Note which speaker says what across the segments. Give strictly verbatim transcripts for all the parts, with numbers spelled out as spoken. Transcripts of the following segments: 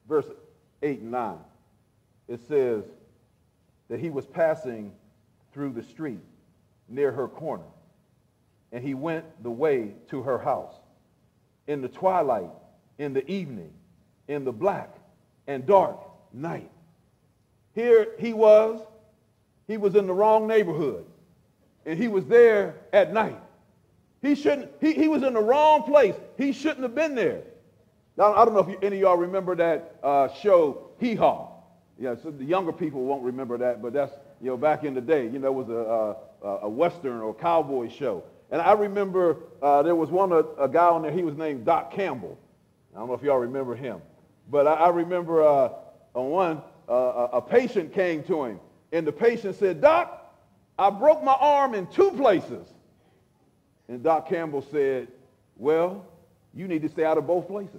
Speaker 1: verse eight and nine. It says that he was passing through the street near her corner, and he went the way to her house. In the twilight, in the evening, in the black and dark night. Here he was, he was in the wrong neighborhood, and he was there at night. He shouldn't, he, he was in the wrong place. He shouldn't have been there. Now, I don't know if you, any of y'all remember that uh, show, Hee Haw. Yeah, so the younger people won't remember that, but that's, you know, back in the day, you know, it was a, a, a Western or cowboy show. And I remember uh, there was one, a, a guy on there, he was named Doc Campbell. I don't know if y'all remember him. But I, I remember uh, on one, uh, a patient came to him, and the patient said, "Doc, I broke my arm in two places." And Doc Campbell said, "Well, you need to stay out of both places."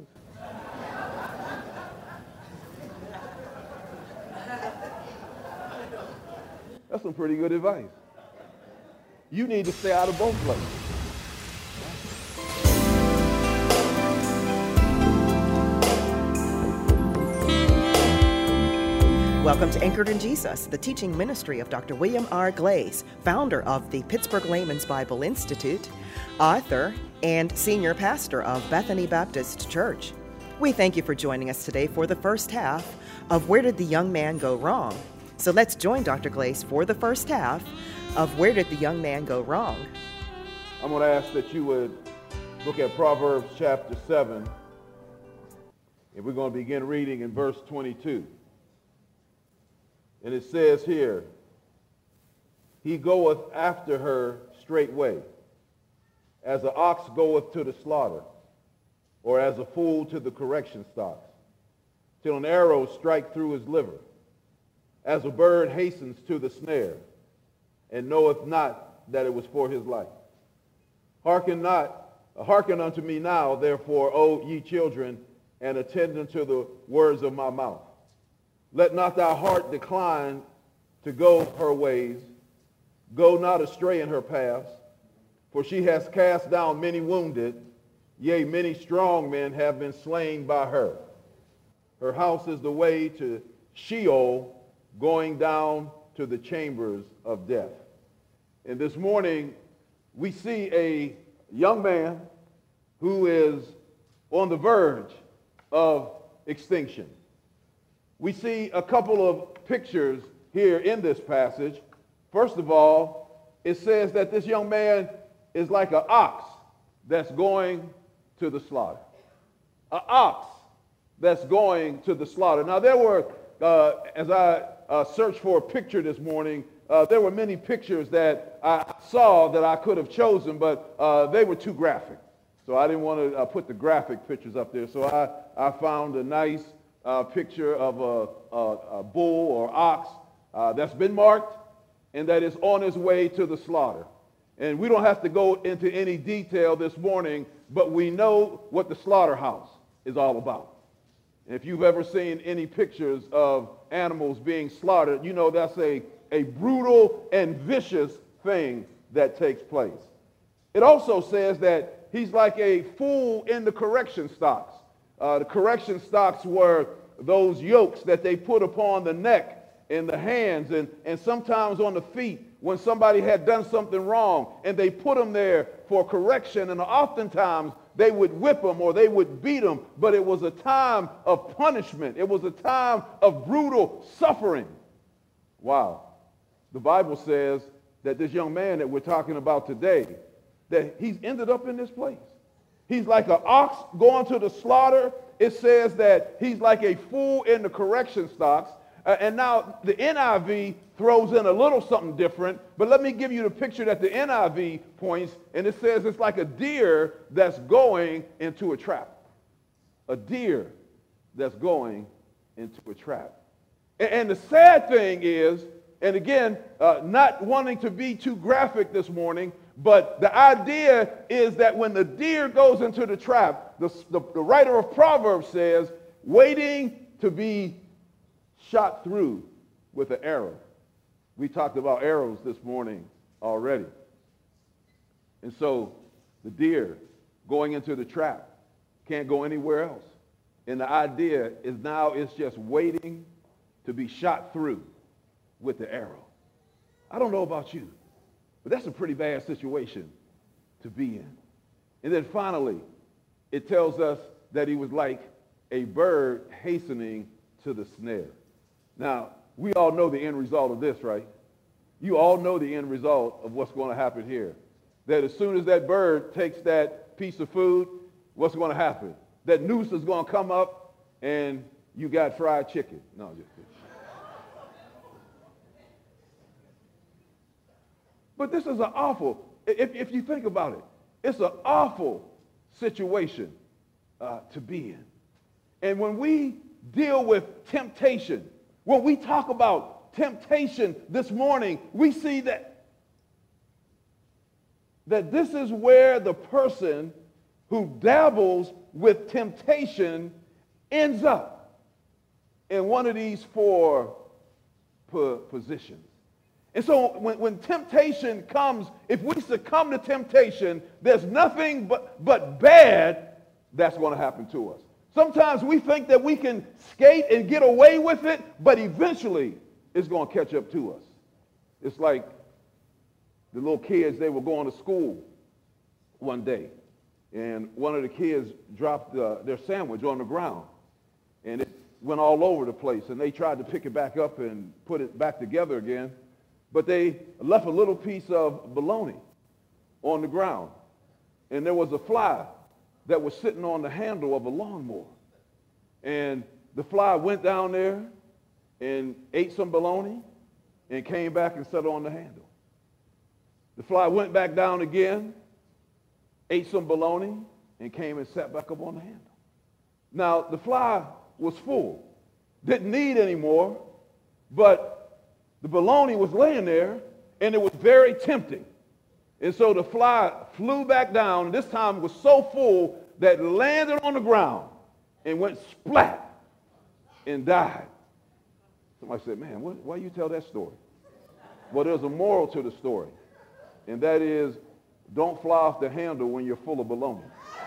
Speaker 1: That's some pretty good advice. You need to stay out of both places.
Speaker 2: Welcome to Anchored in Jesus, the teaching ministry of Doctor William R. Glaze, founder of the Pittsburgh Layman's Bible Institute, author, and senior pastor of Bethany Baptist Church. We thank you for joining us today for the first half of Where Did the Young Man Go Wrong? So let's join Doctor Glaze for the first half of Where Did the Young Man Go Wrong?
Speaker 1: I'm going to ask that you would look at Proverbs chapter seven, and we're going to begin reading in verse twenty-two. And it says here, "He goeth after her straightway, as an ox goeth to the slaughter, or as a fool to the correction stocks, till an arrow strike through his liver, as a bird hastens to the snare, and knoweth not that it was for his life. Hearken not, hearken unto me now, therefore, O ye children, and attend unto the words of my mouth. Let not thy heart decline to go her ways. Go not astray in her paths, for she has cast down many wounded, yea, many strong men have been slain by her. Her house is the way to Sheol, going down to the chambers of death." And this morning, we see a young man who is on the verge of extinction. We see a couple of pictures here in this passage. First of all, it says that this young man is like an ox that's going to the slaughter. An ox that's going to the slaughter. Now, there were, uh, as I uh, searched for a picture this morning, uh, there were many pictures that I saw that I could have chosen, but uh, they were too graphic. So I didn't want to uh, put the graphic pictures up there. So I, I found a nice uh, picture of a, a, a bull or ox uh, that's been marked and that is on its way to the slaughter. And we don't have to go into any detail this morning, but we know what the slaughterhouse is all about. And if you've ever seen any pictures of animals being slaughtered, you know that's a, a brutal and vicious thing that takes place. It also says that he's like a fool in the correction stocks. Uh, the correction stocks were those yokes that they put upon the neck and the hands and, and sometimes on the feet when somebody had done something wrong, and they put them there for correction, and oftentimes they would whip them or they would beat them, but it was a time of punishment. It was a time of brutal suffering. Wow. The Bible says that this young man that we're talking about today, that he's ended up in this place. He's like an ox going to the slaughter. It says that he's like a fool in the correction stocks. Uh, and now the N I V throws in a little something different, but let me give you the picture that the N I V points, and it says it's like a deer that's going into a trap. A deer that's going into a trap. And, and the sad thing is, and again, uh, not wanting to be too graphic this morning, but the idea is that when the deer goes into the trap, the, the, the writer of Proverbs says, waiting to be shot through with an arrow. We talked about arrows this morning already. And so the deer going into the trap can't go anywhere else. And the idea is now it's just waiting to be shot through with the arrow. I don't know about you, but that's a pretty bad situation to be in. And then finally, it tells us that he was like a bird hastening to the snare. Now, we all know the end result of this, right? You all know the end result of what's going to happen here. That as soon as that bird takes that piece of food, what's going to happen? That noose is going to come up and you got fried chicken. No, just kidding. But this is an awful, if, if you think about it, it's an awful situation uh, to be in. And when we deal with temptation, when we talk about temptation this morning, we see that, that this is where the person who dabbles with temptation ends up in one of these four po- positions. And so when, when temptation comes, if we succumb to temptation, there's nothing but, but bad that's going to happen to us. Sometimes we think that we can skate and get away with it, but eventually it's going to catch up to us. It's like the little kids, they were going to school one day, and one of the kids dropped uh, their sandwich on the ground, and it went all over the place, and they tried to pick it back up and put it back together again, but they left a little piece of bologna on the ground, and there was a fly that was sitting on the handle of a lawnmower. And the fly went down there and ate some bologna and came back and sat on the handle. The fly went back down again, ate some bologna, and came and sat back up on the handle. Now, the fly was full, didn't need any more, but the bologna was laying there, and it was very tempting. And so the fly flew back down, and this time it was so full that it landed on the ground and went splat and died. Somebody said, man, what, why you tell that story? Well, there's a moral to the story, and that is don't fly off the handle when you're full of bologna.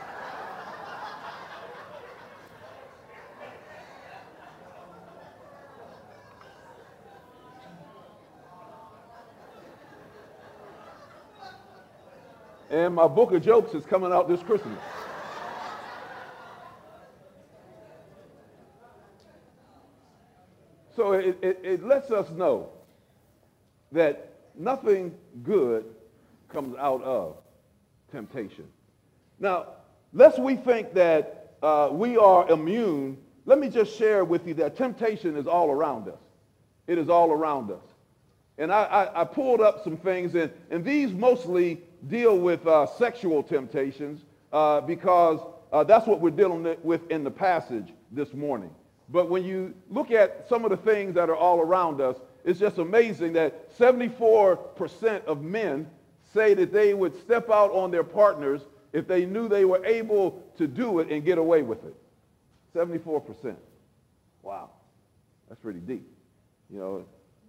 Speaker 1: And my book of jokes is coming out this Christmas. So it, it, it lets us know that nothing good comes out of temptation. Now, lest we think that uh, we are immune, let me just share with you that temptation is all around us. It is all around us. And I, I, I pulled up some things, and, and these mostly deal with uh, sexual temptations uh, because uh, that's what we're dealing with in the passage this morning. But when you look at some of the things that are all around us, it's just amazing that seventy-four percent of men say that they would step out on their partners if they knew they were able to do it and get away with it. seventy-four percent. Wow. That's pretty deep. You know,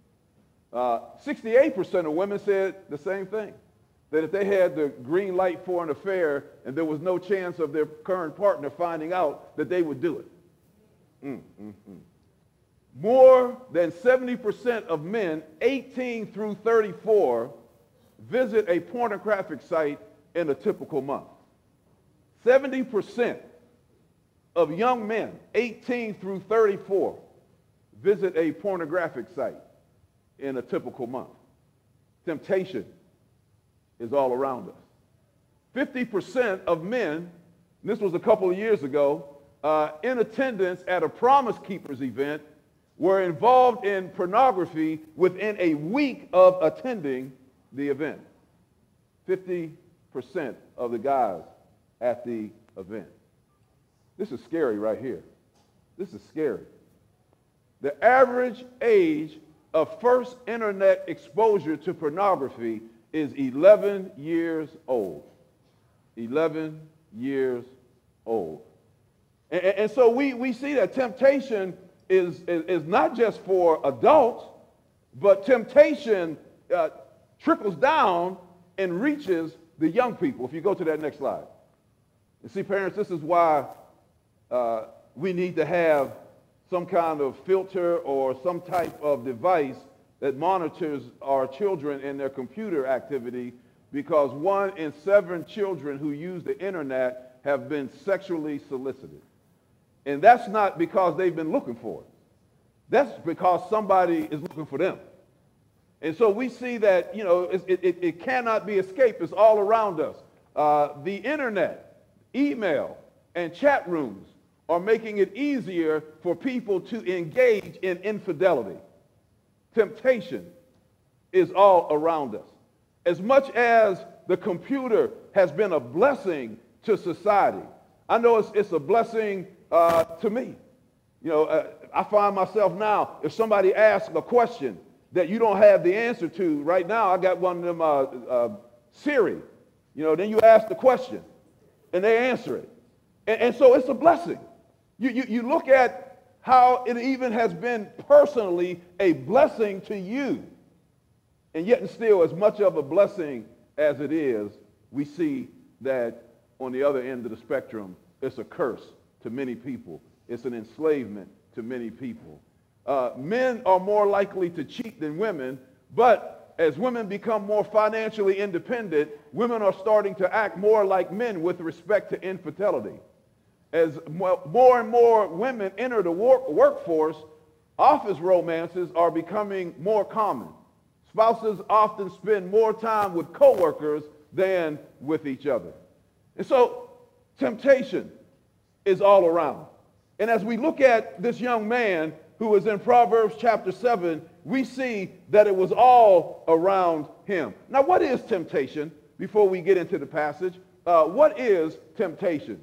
Speaker 1: uh, sixty-eight percent of women said the same thing, that if they had the green light for an affair and there was no chance of their current partner finding out, that they would do it. Mm, mm, mm. More than seventy percent of men eighteen through thirty-four visit a pornographic site in a typical month. seventy percent of young men eighteen through thirty-four visit a pornographic site in a typical month. Temptation is all around us. fifty percent of men, this was a couple of years ago, uh, in attendance at a Promise Keepers event were involved in pornography within a week of attending the event. fifty percent of the guys at the event. This is scary right here. This is scary. The average age of first internet exposure to pornography is eleven years old. eleven years old. And, and so we, we see that temptation is, is, is not just for adults, but temptation uh, trickles down and reaches the young people. If you go to that next slide. You see, parents, this is why uh, we need to have some kind of filter or some type of device that monitors our children and their computer activity, because one in seven children who use the internet have been sexually solicited. And that's not because they've been looking for it. That's because somebody is looking for them. And so we see that, you know, it, it, it cannot be escaped. It's all around us. Uh, the internet, email, and chat rooms are making it easier for people to engage in infidelity. Temptation is all around us. As much as the computer has been a blessing to society, I know it's, it's a blessing uh, to me. You know, uh, I find myself now, if somebody asks a question that you don't have the answer to right now, I got one of them, uh, uh, Siri, you know, then you ask the question and they answer it. And, and so it's a blessing. You, you, you look at how it even has been personally a blessing to you. And yet and still, as much of a blessing as it is, we see that on the other end of the spectrum, it's a curse to many people. It's an enslavement to many people. Uh, men are more likely to cheat than women, but as women become more financially independent, women are starting to act more like men with respect to infidelity. As more and more women enter the work workforce, office romances are becoming more common. Spouses often spend more time with coworkers than with each other. And so temptation is all around. And as we look at this young man who is in Proverbs chapter seven, we see that it was all around him. Now, what is temptation? Before we get into the passage, uh, what is temptation?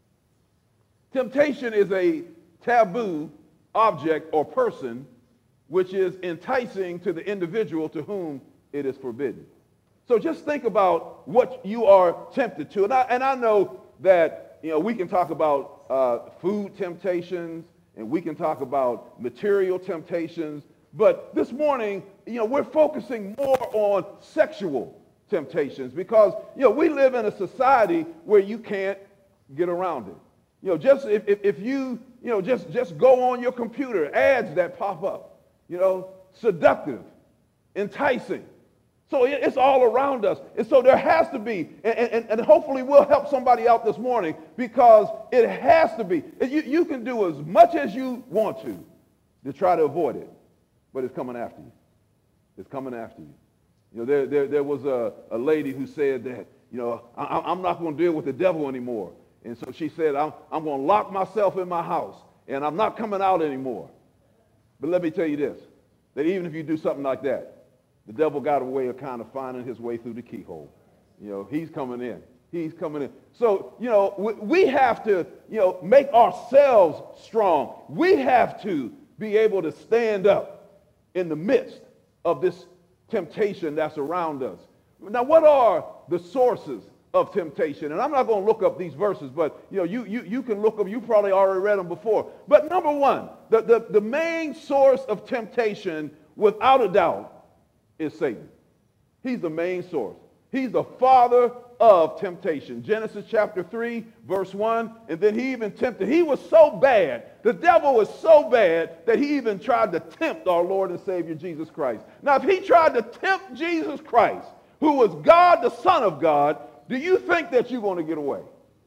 Speaker 1: Temptation is a taboo object or person which is enticing to the individual to whom it is forbidden. So just think about what you are tempted to. And I, and I know that, you know, we can talk about uh, food temptations, and we can talk about material temptations, but this morning, you know, we're focusing more on sexual temptations because, you know, we live in a society where you can't get around it. You know, just if, if, if you, you know, just, just go on your computer, ads that pop up, you know, seductive, enticing. So it, it's all around us. And so there has to be, and, and, and hopefully we'll help somebody out this morning, because it has to be. You, you can do as much as you want to to try to avoid it, but it's coming after you. It's coming after you. You know, there, there, there was a, a lady who said that, you know, I, I'm not going to deal with the devil anymore. And so she said, I'm, I'm going to lock myself in my house, and I'm not coming out anymore. But let me tell you this, that even if you do something like that, the devil got a way of kind of finding his way through the keyhole. You know, he's coming in. He's coming in. So, you know, we, we have to, you know, make ourselves strong. We have to be able to stand up in the midst of this temptation that's around us. Now, what are the sources of temptation? And I'm not going to look up these verses, but, you know, you, you, you can look them. You probably already read them before. But number one, the, the, the main source of temptation, without a doubt, is Satan. He's the main source. He's the father of temptation. Genesis chapter three, verse one, and then he even tempted. He was so bad, the devil was so bad, that he even tried to tempt our Lord and Savior Jesus Christ. Now, if he tried to tempt Jesus Christ, who was God, the Son of God, do you think that you're going to get away?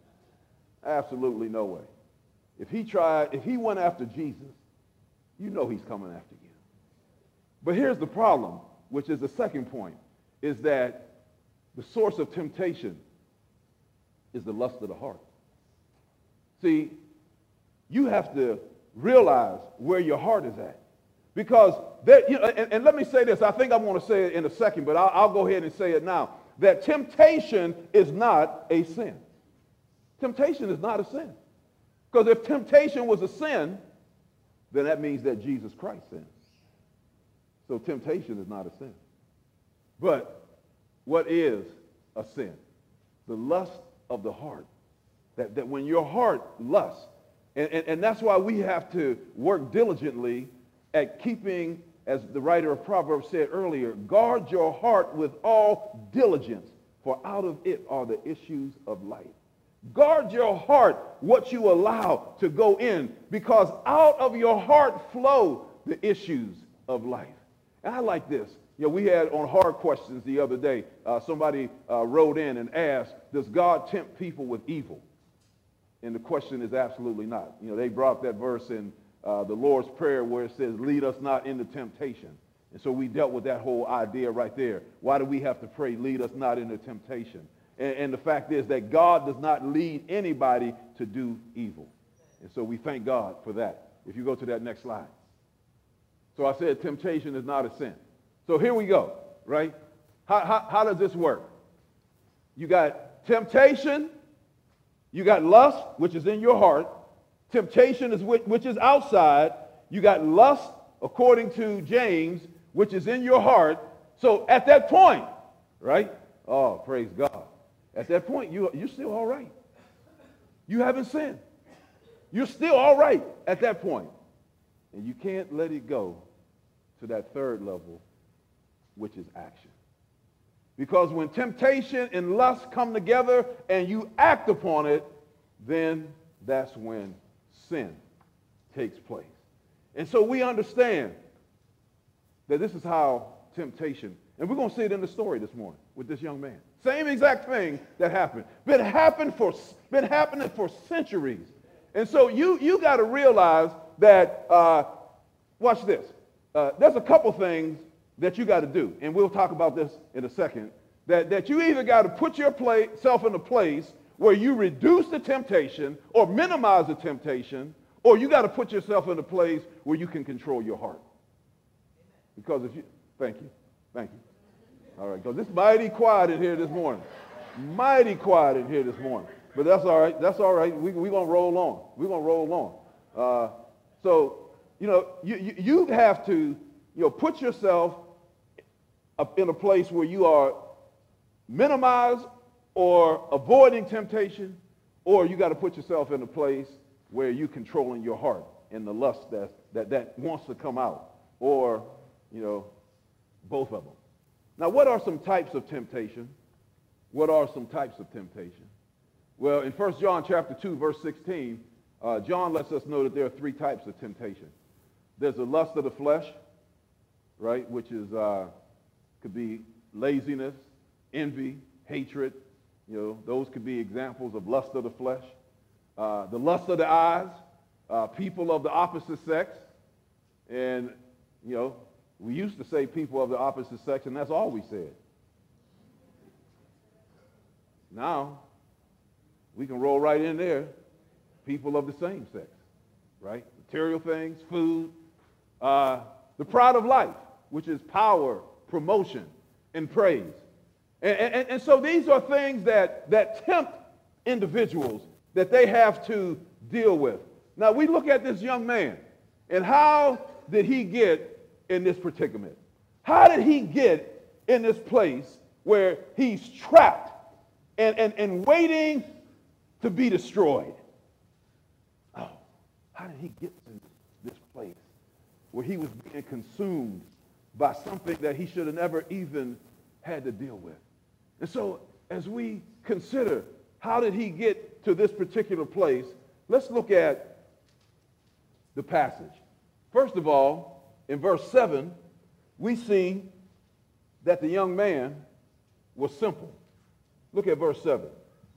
Speaker 1: Absolutely no way. If he tried, if he went after Jesus, you know he's coming after you. But here's the problem, which is the second point, is that the source of temptation is the lust of the heart. See, you have to realize where your heart is at. Because, there, you know, and, and let me say this, I think I want to say it in a second, but I'll, I'll go ahead and say it now, that temptation is not a sin. Temptation is not a sin. Because if temptation was a sin, then that means that Jesus Christ sinned. So temptation is not a sin. But what is a sin? The lust of the heart. That, that when your heart lusts, and, and, and that's why we have to work diligently at keeping, as the writer of Proverbs said earlier, guard your heart with all diligence, for out of it are the issues of life. Guard your heart, what you allow to go in, because out of your heart flow the issues of life. And I like this. You know, we had on Hard Questions the other day, uh, somebody uh, wrote in and asked, does God tempt people with evil? And the question is absolutely not. You know, they brought that verse in uh, the Lord's Prayer where it says, lead us not into temptation. And so we dealt with that whole idea right there. Why do we have to pray, lead us not into temptation? And, and the fact is that God does not lead anybody to do evil. And so we thank God for that. If you go to that next slide. So I said temptation is not a sin. So here we go, right? How, how, how does this work? You got temptation, you got lust, which is in your heart. Temptation is which, which is outside. You got lust, according to James, which is in your heart. So at that point, right? Oh, praise God. At that point, you, you're still all right. You haven't sinned. You're still all right at that point. And you can't let it go to that third level, which is action. Because when temptation and lust come together and you act upon it, then that's when sin takes place. And so we understand that this is how temptation, and we're going to see it in the story this morning with this young man. Same exact thing that happened. Been happened for been happening for centuries. And so you you got to realize that, uh, watch this. Uh, there's a couple things that you got to do, and we'll talk about this in a second, that, that you either got to put yourself in a place where you reduce the temptation or minimize the temptation, or you got to put yourself in a place where you can control your heart. Because if you, thank you, thank you. All right, because it's mighty quiet in here this morning. Mighty quiet in here this morning. But that's all right, that's all right. We're we going to roll on. We're going to roll on. Uh, so, you know, you, you, you have to, you know, put yourself up in a place where you are minimized or avoiding temptation, or you got to put yourself in a place where you're controlling your heart and the lust that, that, that wants to come out, or, you know, both of them. Now, what are some types of temptation? What are some types of temptation? Well, in First John chapter two, verse sixteen, uh, John lets us know that there are three types of temptation. There's the lust of the flesh, right, which is uh, could be laziness, envy, hatred. You know, those could be examples of lust of the flesh. Uh, the lust of the eyes, uh, people of the opposite sex. And, you know, we used to say people of the opposite sex, and that's all we said. Now, we can roll right in there, people of the same sex, right? Material things, food, uh, the pride of life, which is power, promotion, and praise. And, and, and so these are things that, that tempt individuals that they have to deal with. Now, we look at this young man, and how did he get in this predicament? How did he get in this place where he's trapped and, and, and waiting to be destroyed? Oh, how did he get to this place where he was being consumed by something that he should have never even had to deal with? And so as we consider how did he get to this particular place, let's look at the passage. First of all, in verse seven, we see that the young man was simple. Look at verse seven.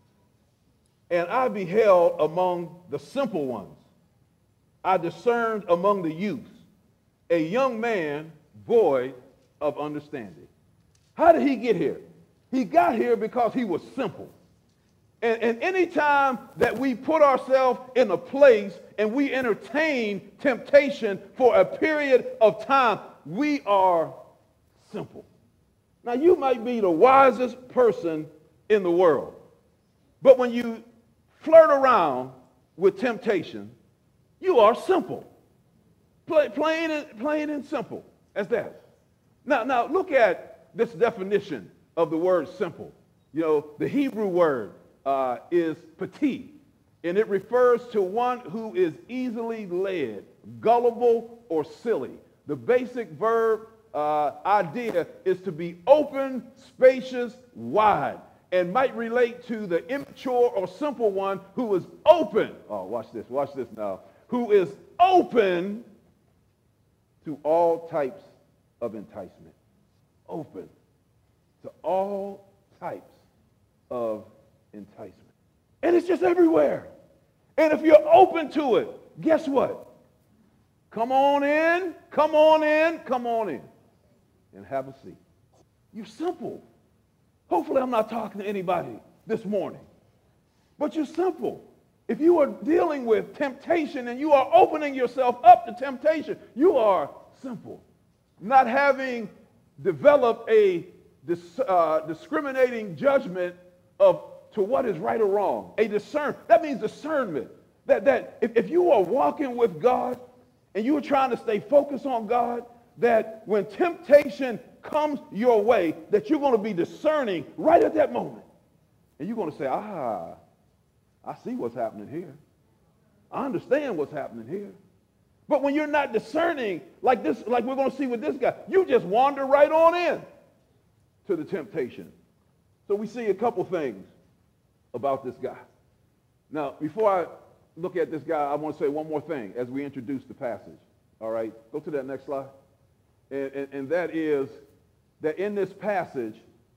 Speaker 1: And I beheld among the simple ones, I discerned among the youths, a young man void of understanding. How did he get here? He got here because he was simple. And, and any time that we put ourselves in a place and we entertain temptation for a period of time, we are simple. Now, you might be the wisest person in the world, but when you flirt around with temptation, you are simple. Play, plain, and, plain and simple as that. Now, now, look at this definition of the word simple. You know, the Hebrew word uh, is petit, and it refers to one who is easily led, gullible, or silly. The basic verb uh, idea is to be open, spacious, wide. and might relate to the immature or simple one who is open. Oh, watch this, watch this now. Who is open to all types of enticement. Open to all types of enticement. And it's just everywhere. And if you're open to it, guess what? Come on in, come on in, come on in, and have a seat. You're simple. Hopefully I'm not talking to anybody this morning, but you're simple. If you are dealing with temptation and you are opening yourself up to temptation, you are simple. Not having developed a dis, uh, discriminating judgment of to what is right or wrong. A discern. That means discernment. That, that if, if you are walking with God and you are trying to stay focused on God, that when temptation comes your way, that you're going to be discerning right at that moment. And you're going to say, ah, I see what's happening here. I understand what's happening here. But when you're not discerning, like this, like we're going to see with this guy, you just wander right on in to the temptation. So we see a couple things about this guy. Now, before I look at this guy, I want to say one more thing as we introduce the passage. All right, go to that next slide. And, and, and that is that in this passage,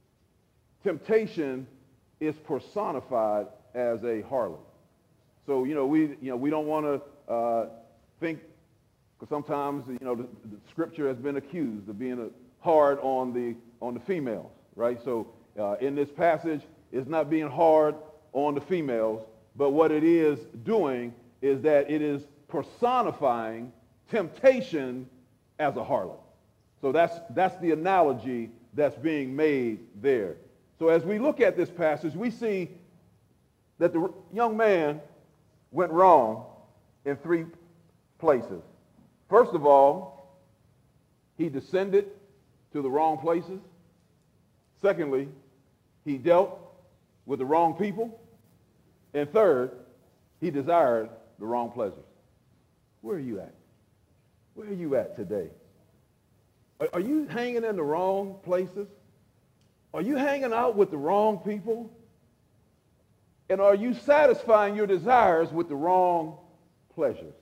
Speaker 1: temptation is personified as a harlot. So, you know, we, you know, we don't want to uh, think, because sometimes, you know, the, the scripture has been accused of being a hard on the, on the females, right? So uh, in this passage, it's not being hard on the females, but what it is doing is that it is personifying temptation as a harlot. So that's, that's the analogy that's being made there. So as we look at this passage, we see that the young man went wrong in three places. First of all, he descended to the wrong places. Secondly, he dealt with the wrong people. And third, he desired the wrong pleasures. Where are you at? Where are you at today? Are, are you hanging in the wrong places? Are you hanging out with the wrong people? And are you satisfying your desires with the wrong pleasures?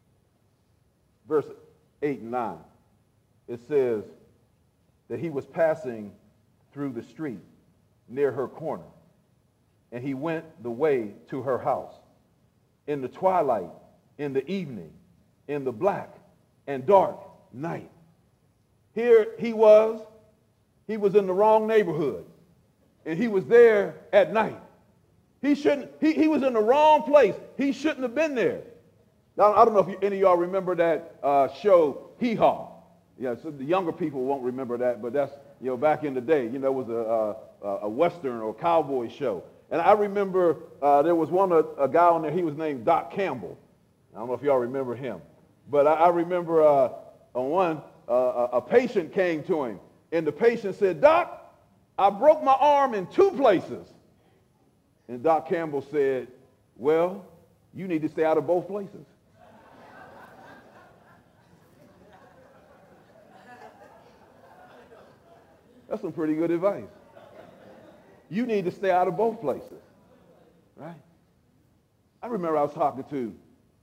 Speaker 1: Verse eight and nine, it says that he was passing through the street near her corner, and he went the way to her house. In the twilight, in the evening, in the black and dark night. Here he was, he was in the wrong neighborhood, and he was there at night. He shouldn't, he, he was in the wrong place. He shouldn't have been there. Now, I don't know if you, any of y'all remember that uh, show, Hee Haw. Yeah, so the younger people won't remember that, but that's, you know, back in the day, you know, it was a, a, a Western or cowboy show. And I remember uh, there was one, a, a guy on there, he was named Doc Campbell. I don't know if y'all remember him. But I, I remember uh, on one, uh, a patient came to him, and the patient said, "Doc, I broke my arm in two places." And Doc Campbell said, "Well, you need to stay out of both places." That's some pretty good advice. You need to stay out of both places, right? I remember I was talking to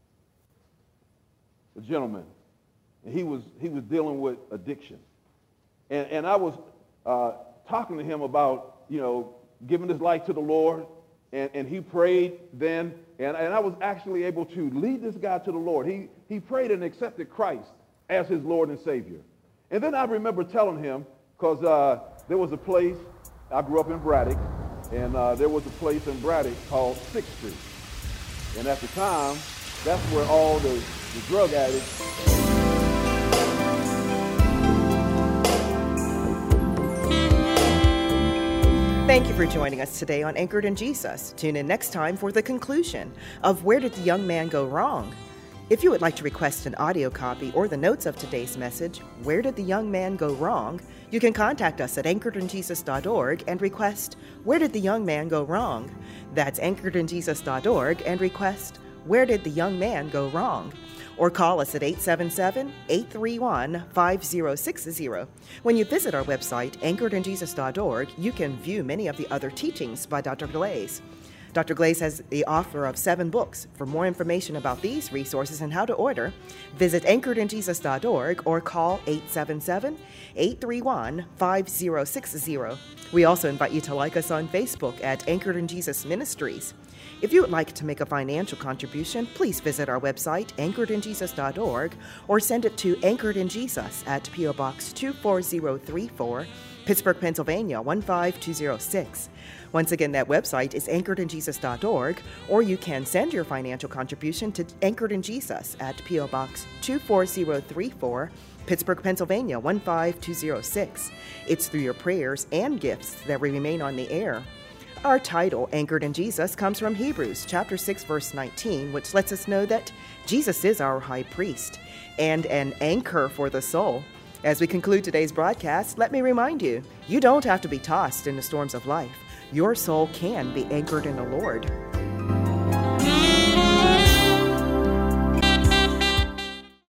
Speaker 1: a gentleman, and he was he was dealing with addiction, and and I was uh, talking to him about, you know, giving his life to the Lord, and and he prayed then, and and I was actually able to lead this guy to the Lord. He he prayed and accepted Christ as his Lord and Savior, and then I remember telling him, because uh, there was a place, I grew up in Braddock, and uh, there was a place in Braddock called sixth Street. And at the time, that's where all the, the drug addicts...
Speaker 2: Thank you for joining us today on Anchored in Jesus. Tune in next time for the conclusion of Where Did the Young Man Go Wrong? If you would like to request an audio copy or the notes of today's message, Where Did the Young Man Go Wrong?, you can contact us at anchored in jesus dot org and request Where Did the Young Man Go Wrong? That's anchored in jesus dot org and request Where Did the Young Man Go Wrong? or call us at eight seven seven, eight three one, five zero six zero. When you visit our website, anchored in jesus dot org, you can view many of the other teachings by Doctor Glaze. Doctor Glaze has the author of seven books. For more information about these resources and how to order, visit anchored in jesus dot org or call eight seven seven, eight three one, five zero six zero. We also invite you to like us on Facebook at Anchored in Jesus Ministries. If you would like to make a financial contribution, please visit our website, anchored in jesus dot org, or send it to Anchored in Jesus at P O Box two four zero three four, Pittsburgh, Pennsylvania one five two zero six. Once again, that website is anchored in jesus dot org, or you can send your financial contribution to Anchored in Jesus at P O Box two four zero three four, Pittsburgh, Pennsylvania one five two zero six. It's through your prayers and gifts that we remain on the air. Our title, Anchored in Jesus, comes from Hebrews chapter six, verse nineteen, which lets us know that Jesus is our high priest and an anchor for the soul. As we conclude today's broadcast, let me remind you, you don't have to be tossed in the storms of life. Your soul can be anchored in the Lord.